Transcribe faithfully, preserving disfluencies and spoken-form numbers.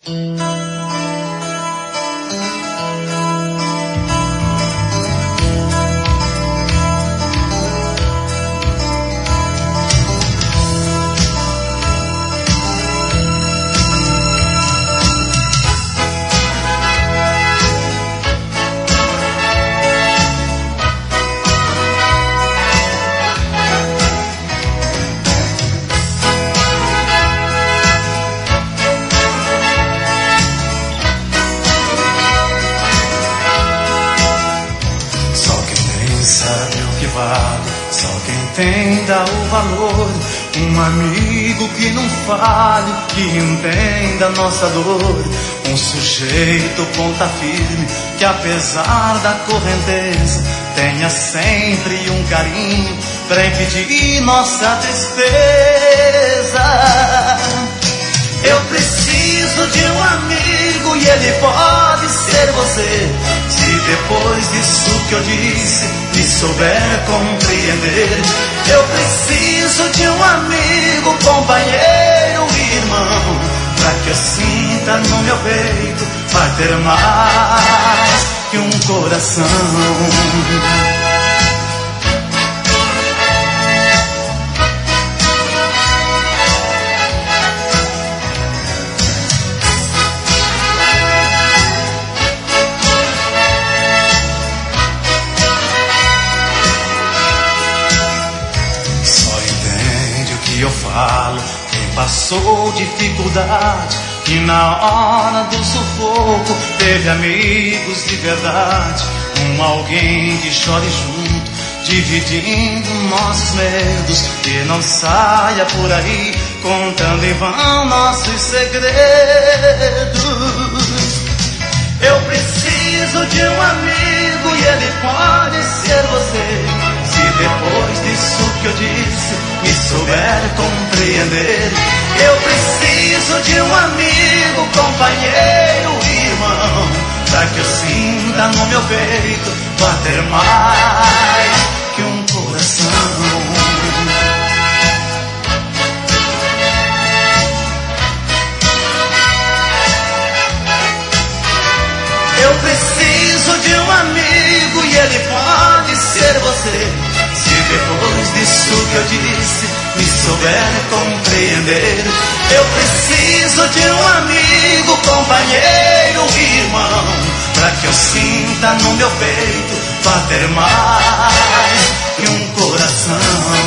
Só quem tem dá o valor. Um amigo que não fale, que entenda nossa dor. Um sujeito ponta firme, que apesar da correnteza tenha sempre um carinho pra impedir nossa tristeza. Eu preciso de um amigo e ele pode ser você, se depois disso que eu disse me souber compreender. Eu preciso de um amigo, companheiro e irmão, pra que eu sinta no meu peito bater mais que um coração. Eu falo, quem passou dificuldade e na hora do sufoco teve amigos de verdade. Um alguém que chore junto, dividindo nossos medos, e não saia por aí contando em vão nossos segredos. Eu preciso de um amigo e ele pode ser você, se depois disso que eu disse me souber compreender. Eu preciso de um amigo, companheiro e irmão, pra que eu sinta no meu peito bater mais que um coração. Eu preciso de um amigo e ele pode ser você, se depois disso que eu disse me souber compreender. Eu preciso de um amigo, companheiro e irmão, pra que eu sinta no meu peito bater mais que um coração.